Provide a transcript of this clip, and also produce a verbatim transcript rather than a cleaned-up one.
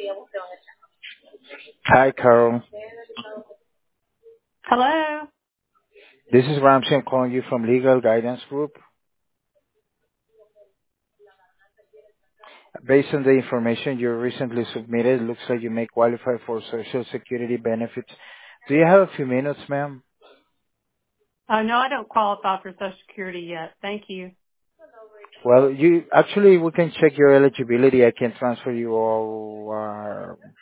Hi, Carol. Hello. This is Ramsey. I'm calling you from Legal Guidance Group. Based on the information you recently submitted, it looks like you may qualify for Social Security benefits. Do you have a few minutes, ma'am? Oh no, I don't qualify for Social Security yet. Thank you. Well, you actually, we can check your eligibility. I can transfer you over